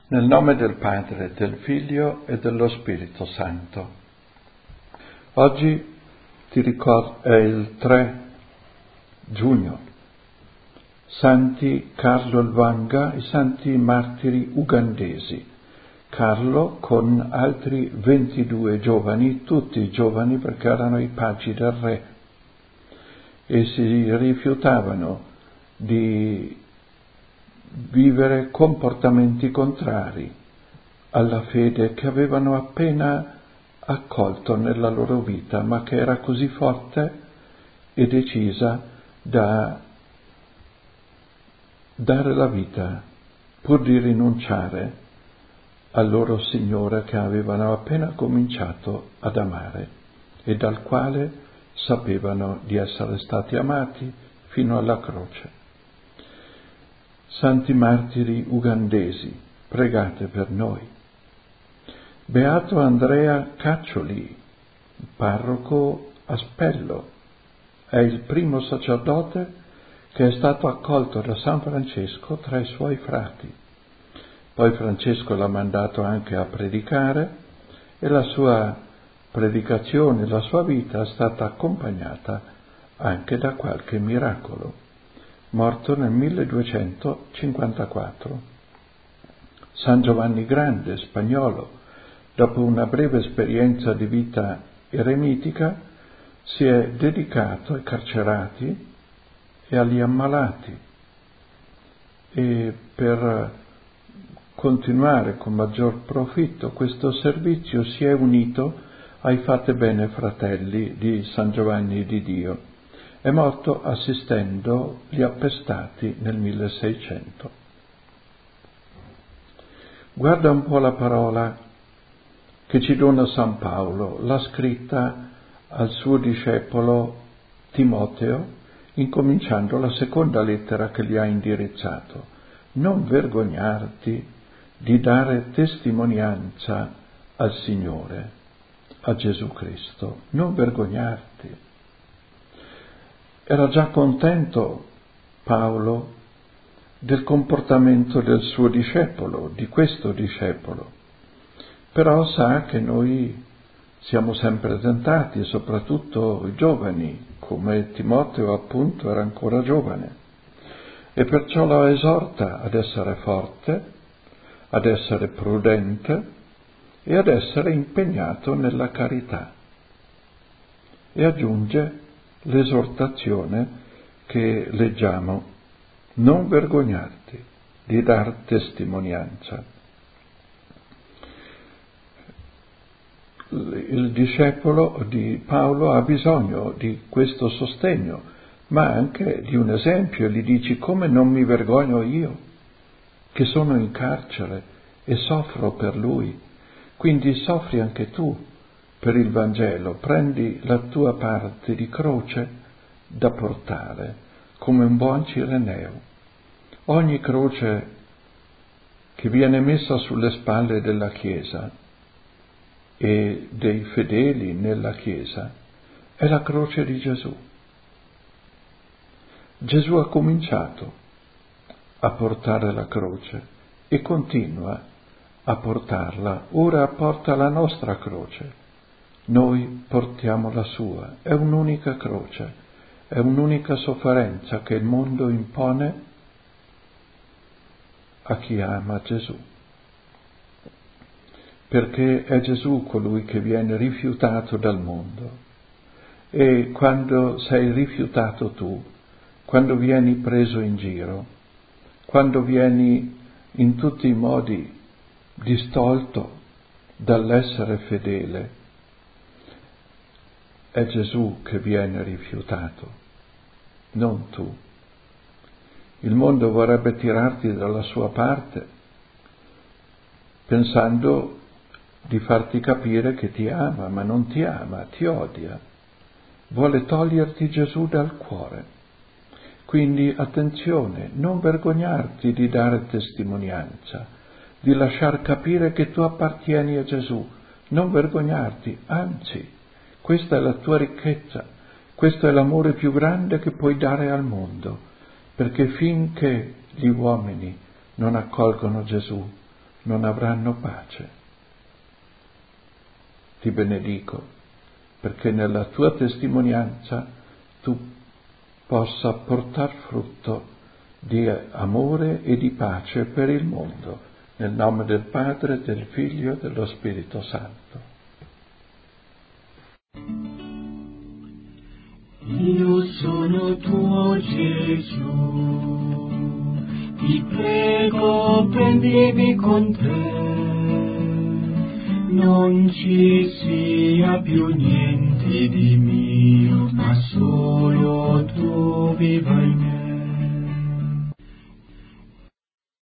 Nel nome del Padre, del Figlio e dello Spirito Santo. Oggi è il 3 giugno. Santi Carlo Lwanga, i santi martiri ugandesi. Carlo con altri 22 giovani, tutti giovani perché erano i pagi del re, e si rifiutavano di vivere comportamenti contrari alla fede che avevano appena accolto nella loro vita, ma che era così forte e decisa da dare la vita pur di rinunciare al loro Signore che avevano appena cominciato ad amare e dal quale sapevano di essere stati amati fino alla croce. Santi martiri ugandesi, pregate per noi. Beato Andrea Caccioli, parroco a Spello, è il primo sacerdote che è stato accolto da San Francesco tra i suoi frati. Poi Francesco l'ha mandato anche a predicare e la sua predicazione, la sua vita è stata accompagnata anche da qualche miracolo. Morto nel 1254. San Giovanni Grande, spagnolo, dopo una breve esperienza di vita eremitica, si è dedicato ai carcerati e agli ammalati e per continuare con maggior profitto questo servizio si è unito ai Fate Bene Fratelli di San Giovanni di Dio. È morto assistendo gli appestati nel 1600. Guarda un po' la parola che ci dona San Paolo, l'ha scritta al suo discepolo Timoteo, incominciando la seconda lettera che gli ha indirizzato. Non vergognarti di dare testimonianza al Signore, a Gesù Cristo. Non vergognarti. Era già contento Paolo del comportamento del suo discepolo, di questo discepolo, però sa che noi siamo sempre tentati, soprattutto i giovani, come Timoteo appunto era ancora giovane, e perciò lo esorta ad essere forte, ad essere prudente e ad essere impegnato nella carità. E aggiunge l'esortazione che leggiamo: non vergognarti di dar testimonianza. Il discepolo di Paolo ha bisogno di questo sostegno, ma anche di un esempio. Gli dici: come non mi vergogno io, che sono in carcere e soffro per lui, quindi soffri anche tu per il Vangelo, prendi la tua parte di croce da portare, come un buon cireneo. Ogni croce che viene messa sulle spalle della Chiesa e dei fedeli nella Chiesa è la croce di Gesù. Gesù ha cominciato a portare la croce e continua a portarla, ora porta la nostra croce. Noi portiamo la sua, è un'unica croce, è un'unica sofferenza che il mondo impone a chi ama Gesù. Perché è Gesù colui che viene rifiutato dal mondo. E quando sei rifiutato tu, quando vieni preso in giro, quando vieni in tutti i modi distolto dall'essere fedele, è Gesù che viene rifiutato, non tu. Il mondo vorrebbe tirarti dalla sua parte, pensando di farti capire che ti ama, ma non ti ama, ti odia. Vuole toglierti Gesù dal cuore. Quindi attenzione, non vergognarti di dare testimonianza, di lasciar capire che tu appartieni a Gesù. Non vergognarti, anzi, questa è la tua ricchezza, questo è l'amore più grande che puoi dare al mondo, perché finché gli uomini non accolgono Gesù, non avranno pace. Ti benedico perché nella tua testimonianza tu possa portar frutto di amore e di pace per il mondo, nel nome del Padre, del Figlio e dello Spirito Santo. Io sono tuo Gesù, ti prego prendimi con te, non ci sia più niente di mio, ma solo tu viva in me.